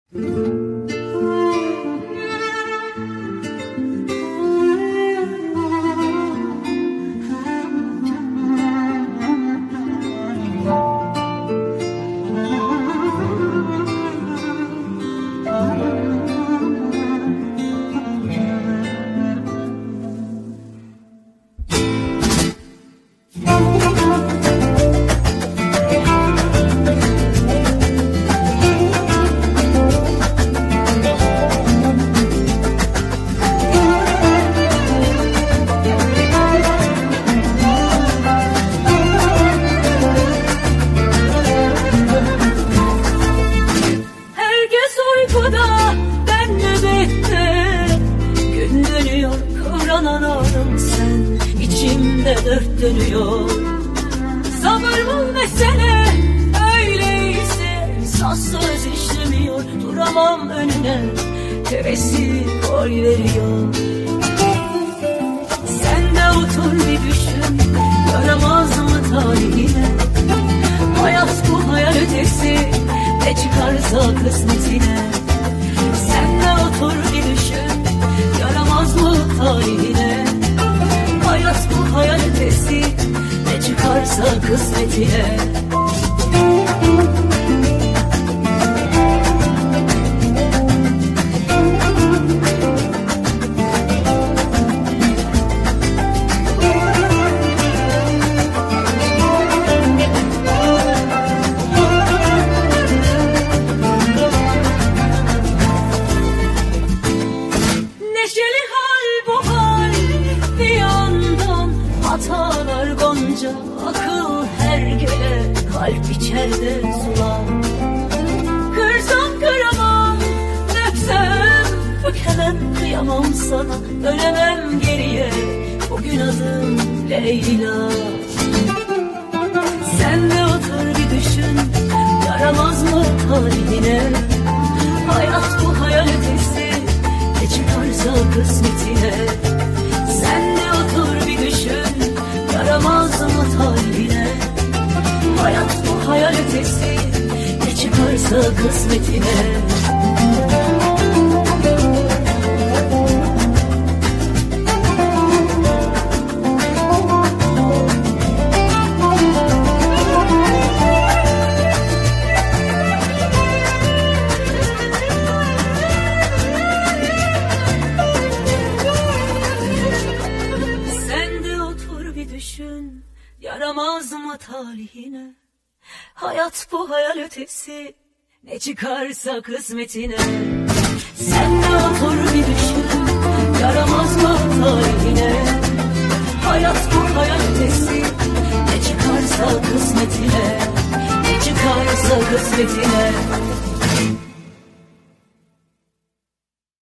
Herkes uykuda, ben nöbette. Gün dönüyor, kıvranan ağrım sen. İçimde dört dönüyor. Sabır bu mesele, öyleyse saz söz işlemiyor. Duramam önüne, hevesi koy veriyor. Sen de otur bir düşün, yaramaz mı tarihine? Hayat bu hayal ötesi, ne çıkarsa kısmetine. Sen de otur bir düşün, yaramaz mı tarihine? Hayat bu hayal ötesi, ne çıkarsa kısmetine. Neşeli hal bu hal, bir yandan hatalar gonca. Akıl her gele, kalp içeride sular. Kırsam kıramam, döksem dökemem. Kıyamam sana, dönemem geriye. Bugün adım Leyla. Sen de otur bir düşün, yaramaz mı tarihine? Hayat bu hayal ötesi, ne çıkarsa kısmetine. Sen de otur bir düşün, yaramaz mı tarihine? Hayat bu hayal ötesi, ne çıkarsa kısmetine. Düşün, yaramaz mı talihine? Hayat bu hayal ötesi, ne çıkarsa kısmetine. Sen de otur bir düşün, yaramaz mı talihine? Hayat bu hayal ötesi, ne çıkarsa kısmetine. Ne çıkarsa kısmetine.